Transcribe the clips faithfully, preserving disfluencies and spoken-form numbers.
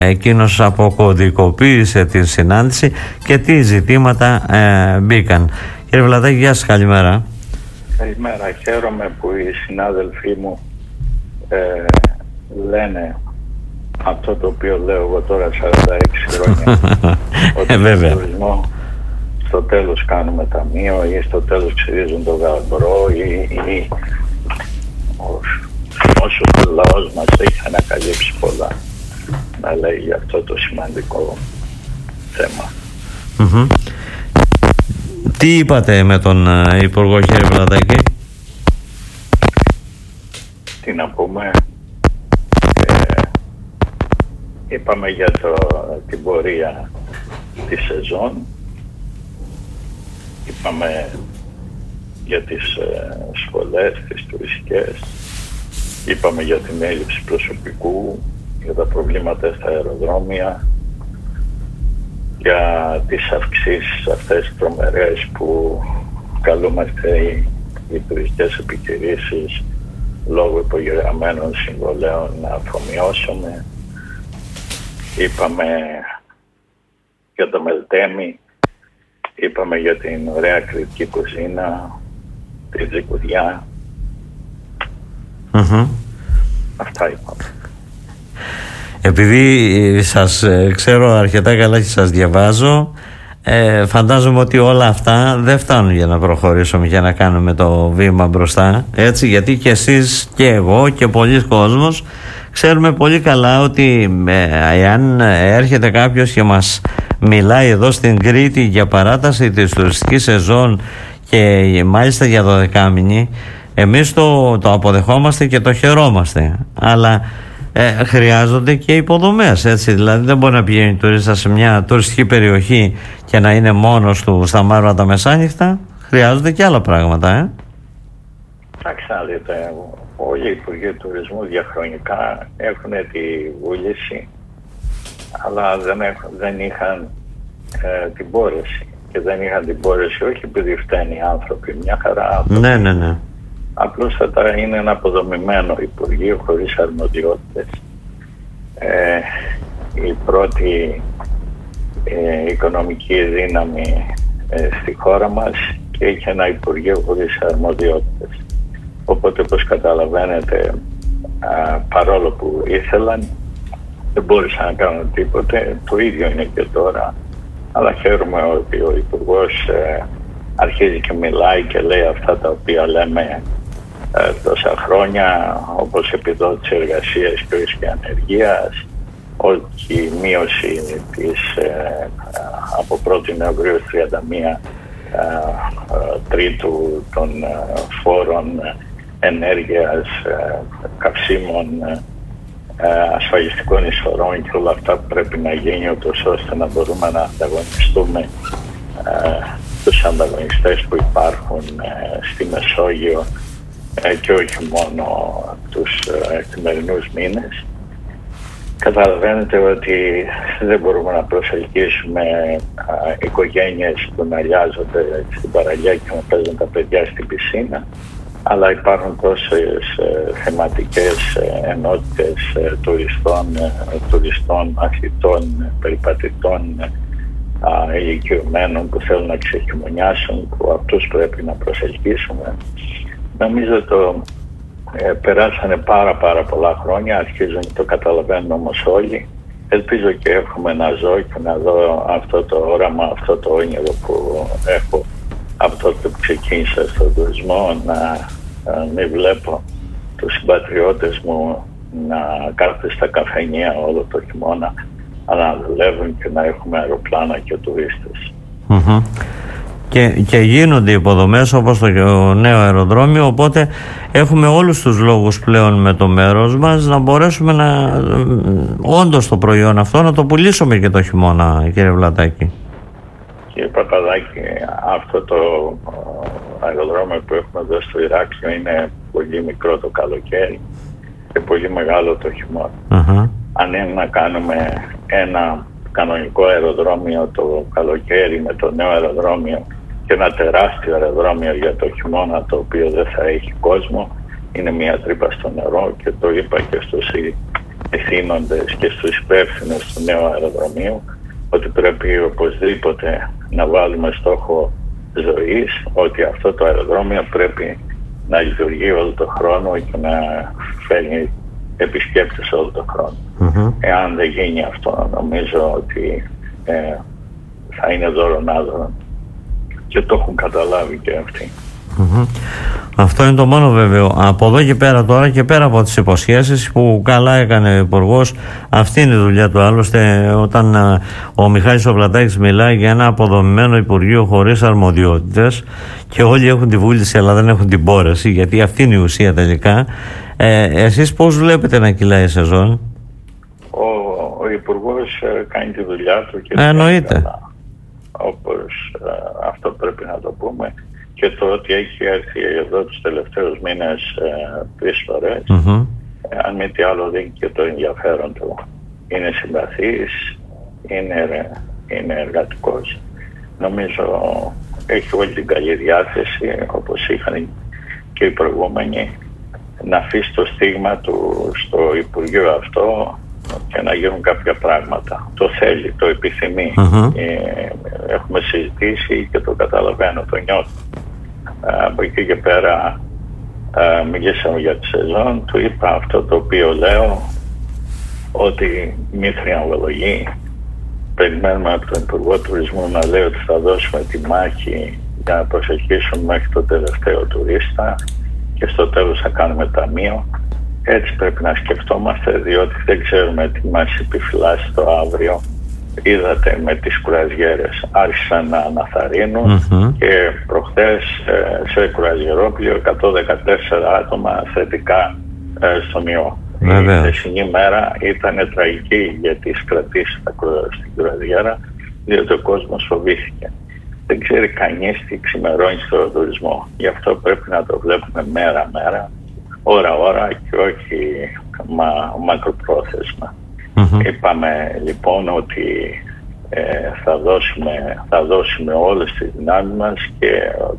εκείνος αποκωδικοποίησε τη συνάντηση και τι ζητήματα ε, μπήκαν. Κύριε Βλατάκη, γεια σας, καλημέρα. Καλημέρα. Χαίρομαι που οι συνάδελφοί μου ε, λένε αυτό το οποίο λέω εγώ τώρα σαράντα έξι χρόνια ότι ε, στον τουρισμό στο τέλος κάνουμε ταμείο ή στο τέλος ξυρίζουν το γαμπρό ή, ή όσο ο λαός μας έχει ανακαλύψει πολλά να λέει για αυτό το σημαντικό θέμα. Mm-hmm. Τι είπατε με τον uh, Υπουργό, κύριε Βλατάκη? Τι να πούμε, ε, είπαμε για το, την πορεία της σεζόν, είπαμε για τις ε, σχολές, τις τουριστικές, είπαμε για την έλλειψη προσωπικού, για τα προβλήματα στα αεροδρόμια, για τις αυξήσεις αυτές τρομερές που καλούμαστε οι, οι τουριστικές επιχειρήσεις λόγω υπογεγραμμένων συμβολέων να αφομοιώσουμε. Είπαμε για το Μελτέμι, είπαμε για την ωραία κριτική κουζίνα, τη τζικουδιά. Mm-hmm. Αυτά είπαμε. Επειδή σας ξέρω αρκετά καλά και σας διαβάζω, ε, φαντάζομαι ότι όλα αυτά δεν φτάνουν για να προχωρήσουμε και να κάνουμε το βήμα μπροστά, έτσι, γιατί και εσείς και εγώ και πολλοί κόσμος ξέρουμε πολύ καλά ότι ε, εάν έρχεται κάποιος και μας μιλάει εδώ στην Κρήτη για παράταση της τουριστικής σεζόν και μάλιστα για δωδεκάμηνη, εμείς το, το αποδεχόμαστε και το χαιρόμαστε, αλλά Ε, χρειάζονται και υποδομές, έτσι, δηλαδή δεν μπορεί να πηγαίνει τουρίστα σε μια τουριστική περιοχή και να είναι μόνος του στα μαύρα τα μεσάνυχτα. Χρειάζονται και άλλα πράγματα, ε. Εντάξει, να δείτε, όλοι οι Υπουργοί Τουρισμού διαχρονικά έχουν τη βούληση, αλλά δεν, έχουν, δεν είχαν ε, την μπόρεση. Και δεν είχαν την μπόρεση όχι επειδή φταίνει οι άνθρωποι, μια χαρά άνθρωποι. Ναι, ναι, ναι. Απλούστατα είναι ένα αποδομημένο Υπουργείο χωρίς αρμοδιότητες. Ε, η πρώτη ε, οικονομική δύναμη ε, στη χώρα μας και έχει ένα Υπουργείο χωρίς αρμοδιότητες. Οπότε, όπως καταλαβαίνετε, α, παρόλο που ήθελαν, δεν μπόρεσαν να κάνουν τίποτε. Το ίδιο είναι και τώρα. Αλλά χαίρομαι ότι ο Υπουργός ε, αρχίζει και μιλάει και λέει αυτά τα οποία λέμε Ε, τόσα χρόνια, όπως επιδότηση εργασίας και όχι και ανεργίας, όχι η μείωση της ε, από πρώτη Νοεμβρίου τριάντα μία ε, ε, τρίτου των ε, φόρων ενέργειας, ε, καυσίμων, ε, ασφαλιστικών εισφορών και όλα αυτά που πρέπει να γίνει ούτως ώστε να μπορούμε να ανταγωνιστούμε ε, τους ανταγωνιστές που υπάρχουν ε, στη Μεσόγειο Ε, και όχι μόνο τους ε, σημερινούς μήνες. Καταλαβαίνετε ότι δεν μπορούμε να προσελκύσουμε α, οικογένειες που να λιάζονται στην παραλία και να παίζουν τα παιδιά στην πισίνα, αλλά υπάρχουν τόσες ε, θεματικές ε, ενότητες ε, τουριστών, ε, τουριστών, μαθητών, ε, περιπατητών, ε, ηλικιωμένων που θέλουν να ξεχειμονιάσουν, που αυτούς πρέπει να προσελκύσουμε. Νομίζω το ε, περάσανε πάρα πάρα πολλά χρόνια, αρχίζουν και το καταλαβαίνουν όμως όλοι. Ελπίζω και έχουμε να ζω και να δω αυτό το όραμα, αυτό το όνειρο που έχω από τότε που ξεκίνησα στον τουρισμό, να ε, μην βλέπω τους συμπατριώτες μου να κάθονται στα καφενεία όλο το χειμώνα, αλλά να δουλεύουν και να έχουμε αεροπλάνα και τουρίστες. Mm-hmm. Και, και γίνονται υποδομές όπως το νέο αεροδρόμιο, οπότε έχουμε όλους τους λόγους πλέον με το μέρος μας να μπορέσουμε να όντως το προϊόν αυτό να το πουλήσουμε και το χειμώνα, κύριε Βλατάκη. Κύριε Παπαδάκη, αυτό το αεροδρόμιο που έχουμε εδώ στο Ηράκλειο είναι πολύ μικρό το καλοκαίρι και πολύ μεγάλο το χειμώνα. Uh-huh. Αν είναι να κάνουμε ένα κανονικό αεροδρόμιο το καλοκαίρι με το νέο αεροδρόμιο και ένα τεράστιο αεροδρόμιο για το χειμώνα, το οποίο δεν θα έχει κόσμο, είναι μια τρύπα στο νερό, και το είπα και στο ΣΥΡΙ. ηθήνοντες και στους υπεύθυνους του νέου αεροδρομίου ότι πρέπει οπωσδήποτε να βάλουμε στόχο ζωής, ότι αυτό το αεροδρόμιο πρέπει να λειτουργεί όλο τον χρόνο και να φέρνει επισκέπτες όλο τον χρόνο. Mm-hmm. Εάν δεν γίνει αυτό, νομίζω ότι ε, θα είναι δωρονάδωρον, και το έχουν καταλάβει και αυτοί. Mm-hmm. Αυτό είναι το μόνο βέβαιο. Από εδώ και πέρα τώρα, και πέρα από τις υποσχέσεις που καλά έκανε ο Υπουργός, αυτή είναι η δουλειά του. Άλλωστε, όταν α, ο Μιχάλης ο Πλατάκης μιλάει για ένα αποδομημένο Υπουργείο χωρίς αρμοδιότητες, και όλοι έχουν τη βούληση αλλά δεν έχουν την μπόρεση, γιατί αυτή είναι η ουσία τελικά. Ε, εσείς πώς βλέπετε να κυλάει η σεζόν? Ο, ο Υπουργός ε, κάνει τη δουλειά του και ε, εννοείται. Όπως ε, αυτό πρέπει να το πούμε. Και το ότι έχει έρθει εδώ τους τελευταίους μήνες ε, τρεις φορές, mm-hmm. ε, αν μη τι άλλο δίνει και το ενδιαφέρον του. Είναι συμπαθής, είναι, είναι εργατικός. Νομίζω έχει όλη την καλή διάθεση, όπως είχαν και οι προηγούμενοι, να αφήσει το στίγμα του στο Υπουργείο αυτό και να γίνουν κάποια πράγματα. Το θέλει, το επιθυμεί. Mm-hmm. Ε, έχουμε συζητήσει και το καταλαβαίνω, το νιώθω. Από εκεί και πέρα α, μιλήσαμε για τη σεζόν, του είπα αυτό το οποίο λέω, ότι μη θριαμβολογεί. Περιμένουμε από τον Υπουργό Τουρισμού να λέει ότι θα δώσουμε τη μάχη για να προσελκύσουμε μέχρι το τελευταίο τουρίστα και στο τέλος θα κάνουμε ταμείο. Έτσι πρέπει να σκεφτόμαστε, διότι δεν ξέρουμε τι μας επιφυλάσσει το αύριο. Είδατε με τις κουραζιέρες άρχισαν να αναθαρρύνουν mm-hmm. και προχθές σε κουραζιερόπλιο εκατόν δεκατέσσερα άτομα θετικά στον ιό. Η χθεσινή μέρα ήταν τραγική για τις κρατήσεις στην κουραζιέρα, διότι ο κόσμος φοβήθηκε. Δεν ξέρει κανείς τι ξημερώνει στον τουρισμό. Γι' αυτό πρέπει να το βλέπουμε μέρα-μέρα, ώρα-ώρα και όχι μα, μακροπρόθεσμα. Mm-hmm. Είπαμε λοιπόν ότι ε, θα, δώσουμε, θα δώσουμε όλες τις δυνάμεις μας, και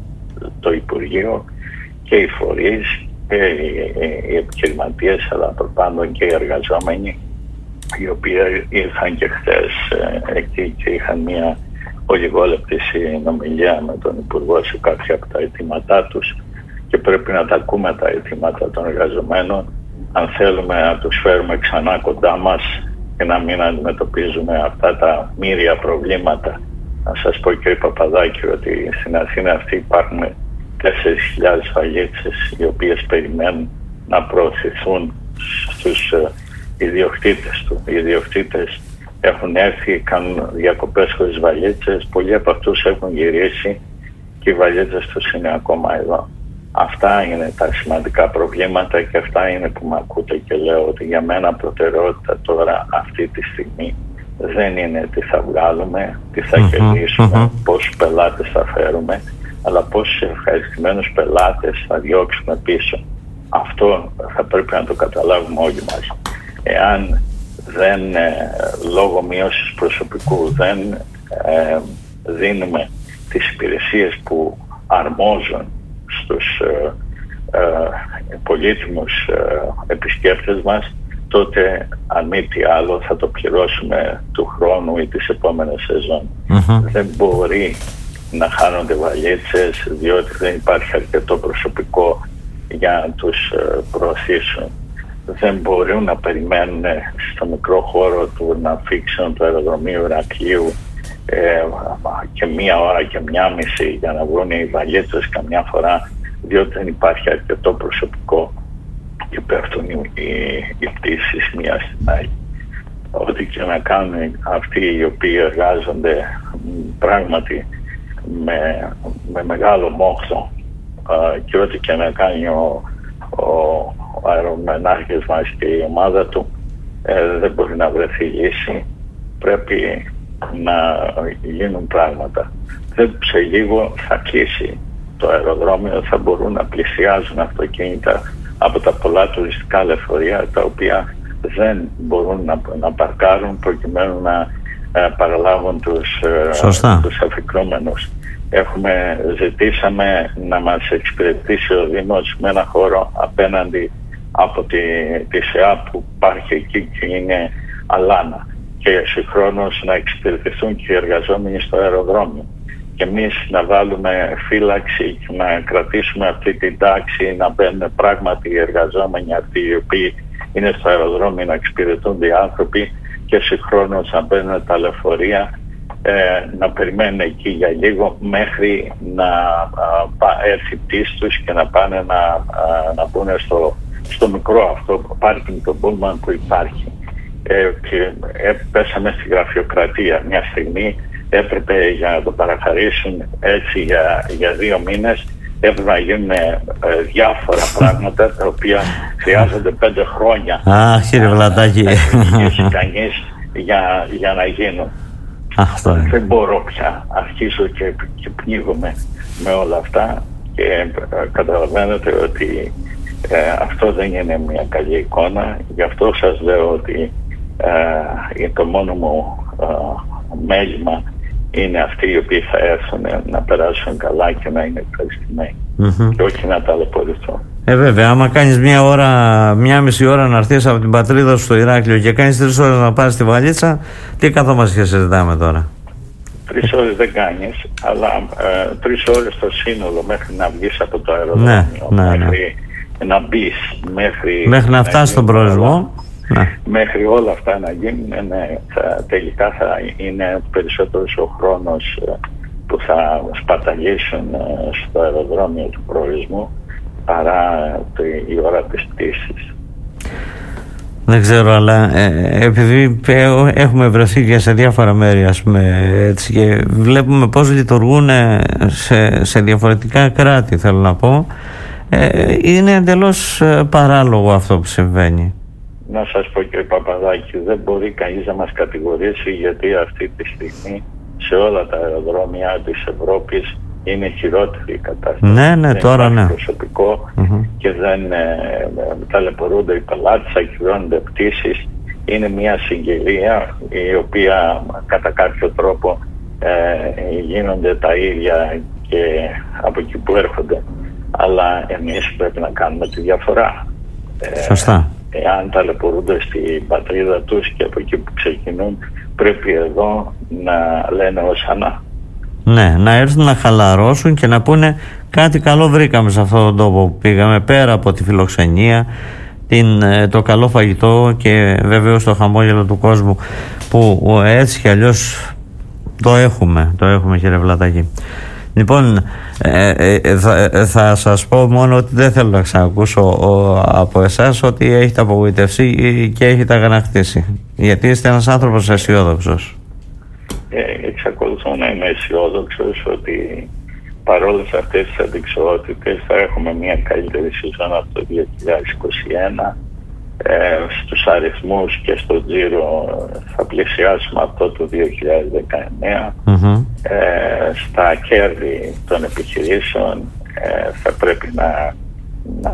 το Υπουργείο και οι φορείς και οι, οι επιχειρηματίες, αλλά προπάντων και οι εργαζόμενοι, οι οποίοι ήρθαν και χθες ε, εκεί και είχαν μια ολιγόλεπτη συνομιλία με τον Υπουργό σε κάποια από τα αιτήματά τους, και πρέπει να τα ακούμε τα αιτήματα των εργαζομένων αν θέλουμε να τους φέρουμε ξανά κοντά μας και να μην αντιμετωπίζουμε αυτά τα μοίρια προβλήματα. Να σας πω, κύριε Παπαδάκη, ότι στην Αθήνα αυτή υπάρχουν τέσσερις χιλιάδες βαλίτσες οι οποίες περιμένουν να προωθηθούν στους ιδιοκτήτες του. Οι ιδιοκτήτες έχουν έρθει, κάνουν διακοπές χωρίς βαλίτσες, πολλοί από αυτούς έχουν γυρίσει και οι βαλίτσες τους είναι ακόμα εδώ. Αυτά είναι τα σημαντικά προβλήματα και αυτά είναι που με ακούτε και λέω ότι για μένα προτεραιότητα τώρα αυτή τη στιγμή δεν είναι τι θα βγάλουμε, τι θα mm-hmm, κερδίσουμε, mm-hmm. πόσους πελάτες θα φέρουμε, αλλά πόσους ευχαριστημένους πελάτες θα διώξουμε πίσω. Αυτό θα πρέπει να το καταλάβουμε όλοι μας. Εάν δεν, ε, λόγω μείωσης προσωπικού, δεν ε, δίνουμε τις υπηρεσίες που αρμόζουν στους ε, ε, πολύτιμους ε, επισκέπτες μας, τότε αν μη τι άλλο θα το πληρώσουμε του χρόνου ή τις επόμενες σεζόν. Mm-hmm. Δεν μπορεί να χάνονται βαλίτσες διότι δεν υπάρχει αρκετό προσωπικό για να τους ε, προωθήσουν. Δεν μπορούν να περιμένουν στο μικρό χώρο του να φίξουν το αεροδρομίο Ηρακλείου ε, και μία ώρα και μία μισή για να βρουν οι βαλίτσες καμιά φορά, διότι δεν υπάρχει αρκετό προσωπικό και πέφτουν οι, οι, οι πτήσεις μία στην άλλη. Ό,τι και να κάνουν αυτοί οι οποίοι εργάζονται πράγματι με, με μεγάλο μόχθο α, και ό,τι και να κάνει ο, ο, ο αερομενάρχης μας και η ομάδα του, ε, δεν μπορεί να βρεθεί λύση. Πρέπει να γίνουν πράγματα. Δεν σε λίγο θα κλείσει το αεροδρόμιο, θα μπορούν να πλησιάζουν αυτοκίνητα από τα πολλά τουριστικά λεωφορεία τα οποία δεν μπορούν να, να παρκάρουν προκειμένου να ε, παραλάβουν τους, ε, τους αφικρούμενους. Έχουμε, ζητήσαμε να μας εξυπηρετήσει ο Δήμος με ένα χώρο απέναντι από τη, τη ΣΕΑ που υπάρχει εκεί και είναι αλάνα, και συγχρόνως να εξυπηρετηθούν και οι εργαζόμενοι στο αεροδρόμιο. Και εμείς να βάλουμε φύλαξη και να κρατήσουμε αυτή την τάξη, να μπαίνουν πράγματι οι εργαζόμενοι αυτοί οι οποίοι είναι στο αεροδρόμιο, να εξυπηρετούνται οι άνθρωποι, και συγχρόνως να μπαίνουν τα λεωφορεία, ε, να περιμένουν εκεί για λίγο μέχρι να α, έρθει πτήση τους και να πάνε να, α, να μπουν στο, στο μικρό αυτό πάρκινγκ το Pullman που υπάρχει. Ε, και ε, πέσαμε στη γραφειοκρατία μια στιγμή. Έπρεπε για να το παραχαρίσουν έτσι για, για δύο μήνες, έπρεπε να γίνουν ε, διάφορα πράγματα τα οποία χρειάζονται πέντε χρόνια. Αχ, κύριε Βλατάκη. Να εξηγήσει κανείς για, για να γίνουν. Αυτό. Δεν μπορώ πια. Αρχίζω και, και πνίγομαι με όλα αυτά και ε, καταλαβαίνετε ότι ε, αυτό δεν είναι μια καλή εικόνα. Γι' αυτό σας λέω ότι ε, το μόνο μου ε, μέλημα είναι αυτοί οι οποίοι θα έρθουν να περάσουν καλά και να είναι ευχαριστημένοι, mm-hmm. και όχι να ταλαιπωρηθούν. Ε, βέβαια, άμα κάνεις μια ώρα, μια μισή ώρα να έρθεις από την πατρίδα σου στο Ηράκλειο και κάνεις τρεις ώρες να πάρεις τη βαλίτσα, τι καθόμαστε και συζητάμε τώρα? Τρεις ώρες δεν κάνεις, αλλά ε, τρεις ώρες το σύνολο μέχρι να βγεις από το αεροδρόμιο, ναι, ναι, μέχρι ναι. να μπεις, μέχρι, μέχρι να φτάσεις στον προορισμό. Ναι. Μέχρι όλα αυτά να γίνουν, ναι, θα, τελικά θα είναι περισσότερος ο χρόνος που θα σπαταλήσουν στο αεροδρόμιο του προορισμού παρά η ώρα της πτήσης. Δεν ξέρω, αλλά ε, επειδή έχουμε βρεθεί και σε διάφορα μέρη, ας πούμε, έτσι, και βλέπουμε πώς λειτουργούν σε, σε διαφορετικά κράτη, θέλω να πω, ε, είναι εντελώς παράλογο αυτό που συμβαίνει. Να σας πω, κύριε Παπαδάκη, δεν μπορεί κανείς να μας κατηγορήσει, γιατί αυτή τη στιγμή σε όλα τα αεροδρόμια της Ευρώπης είναι χειρότερη η κατάσταση. Ναι, ναι, δεν τώρα ναι. προσωπικό mm-hmm. και δεν ε, ταλαιπωρούνται οι πελάτες, ακυρώνονται πτήσεις. Είναι μια συγγελία η οποία κατά κάποιο τρόπο ε, γίνονται τα ίδια και από εκεί που έρχονται. Αλλά εμείς πρέπει να κάνουμε τη διαφορά. Σωστά. Ε, εάν ταλαιπωρούνται στην πατρίδα τους και από εκεί που ξεκινούν, πρέπει εδώ να λένε οσανά. Ναι, να έρθουν να χαλαρώσουν και να πούνε κάτι καλό βρήκαμε σε αυτόν τον τόπο που πήγαμε, πέρα από τη φιλοξενία, την, το καλό φαγητό και βεβαίως το χαμόγελο του κόσμου που έτσι κι αλλιώς το έχουμε, το έχουμε, κύριε Βλατάκη. Λοιπόν, ε, ε, θα, ε, θα σας πω μόνο ότι δεν θέλω να ξανακούσω ο, από εσάς ότι έχετε απογοητευτεί και έχετε αγανακτήσει, γιατί είστε ένας άνθρωπος αισιόδοξος. Ε, εξακολουθώ να είμαι αισιόδοξος ότι παρόλες αυτές τις αντικσοότητες θα έχουμε μια καλύτερη σεζόν από το δύο χιλιάδες είκοσι ένα. Ε, στους αριθμούς και στο τζίρο θα πλησιάσουμε αυτό το δύο χιλιάδες δεκαεννέα. Mm-hmm. Ε, στα κέρδη των επιχειρήσεων ε, θα πρέπει να, να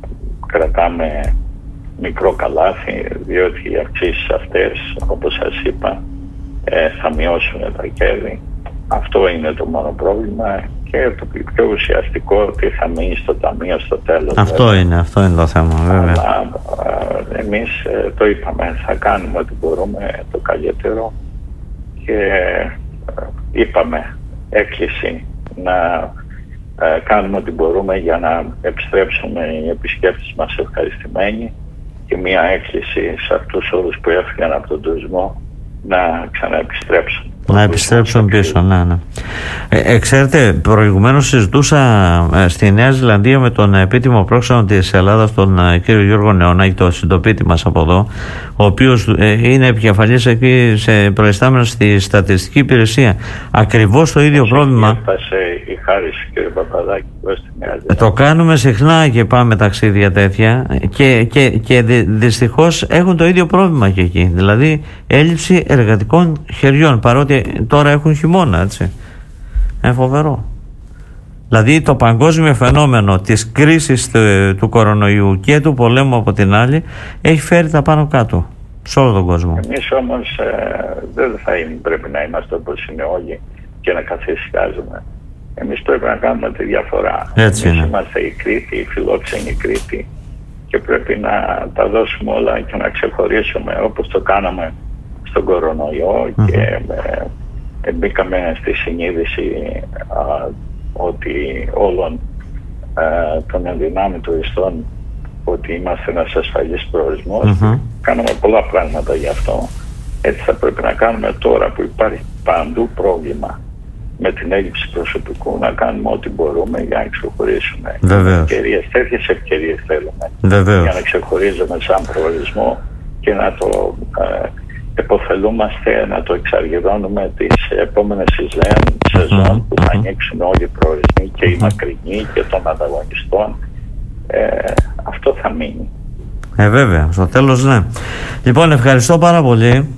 κρατάμε μικρό καλάθι, διότι οι αυξήσεις αυτές, όπως σας είπα, ε, θα μειώσουν τα κέρδη. Αυτό είναι το μόνο πρόβλημα, και το πιο ουσιαστικό τι θα μείνει στο ταμείο στο τέλος. Αυτό βέβαια. είναι, αυτό είναι το θέμα, βέβαια. Αλλά ε, εμείς ε, το είπαμε, θα κάνουμε ό,τι μπορούμε το καλύτερο, και ε, είπαμε έκκληση να ε, κάνουμε ό,τι μπορούμε για να επιστρέψουμε οι επισκέπτες μας ευχαριστημένοι, και μια έκκληση σε αυτούς όλους που έφυγαν από τον τουρισμό να ξαναεπιστρέψουν. Να επιστρέψουν πίσω, ναι, ναι. Ε, ε, ξέρετε, προηγουμένως συζητούσα ε, στη Νέα Ζηλανδία με τον επίτιμο πρόξενο της Ελλάδας, τον ε, κύριο Γιώργο Νεωνάκη, το συντοπίτη μας από εδώ, ο οποίος ε, είναι επικεφαλής εκεί, σε προϊστάμενος στη Στατιστική Υπηρεσία. Ακριβώς το ίδιο πρόβλημα. Έφτασε η χάρη σου, κύριε Παπαδάκη, στη Νέα Ζηλανδία. Το κάνουμε συχνά και πάμε ταξίδια τέτοια, και, και, και δυ, δυστυχώς έχουν το ίδιο πρόβλημα και εκεί. Δηλαδή έλλειψη εργατικών χεριών, παρότι τώρα έχουν χειμώνα, έτσι. Είναι φοβερό. Δηλαδή το παγκόσμιο φαινόμενο της κρίσης του, του κορονοϊού και του πολέμου από την άλλη έχει φέρει τα πάνω κάτω σε όλο τον κόσμο. Εμείς όμως ε, δεν θα είναι, πρέπει να είμαστε όπως είναι όλοι και να καθησυχάζουμε. Εμείς πρέπει να κάνουμε τη διαφορά. Έτσι Εμείς είναι. Είμαστε η Κρήτη, η φιλόξενη Κρήτη, και πρέπει να τα δώσουμε όλα και να ξεχωρίσουμε όπως το κάναμε στον κορονοϊό mm-hmm. και ε, μπήκαμε στη συνείδηση α, ότι όλων α, των ενδυνάμει τουριστών ότι είμαστε ένας ασφαλής προορισμός. Mm-hmm. Κάναμε πολλά πράγματα γι' αυτό. Έτσι θα πρέπει να κάνουμε τώρα που υπάρχει παντού πρόβλημα με την έλλειψη προσωπικού, να κάνουμε ό,τι μπορούμε για να ξεχωρίσουμε. Ευκαιρίες, τέτοιες ευκαιρίες θέλουμε. Βεβαίως. Για να ξεχωρίζουμε σαν προορισμό και να το ε, επωφελούμαστε, να το εξαργυρώνουμε τις επόμενες σεζόν mm-hmm. που θα ανοίξουν όλοι οι προορισμοί και mm-hmm. οι μακρινοί και των ανταγωνιστών. Ε, αυτό θα μείνει. Ε, βέβαια, στο τέλος ναι. Λοιπόν, ευχαριστώ πάρα πολύ.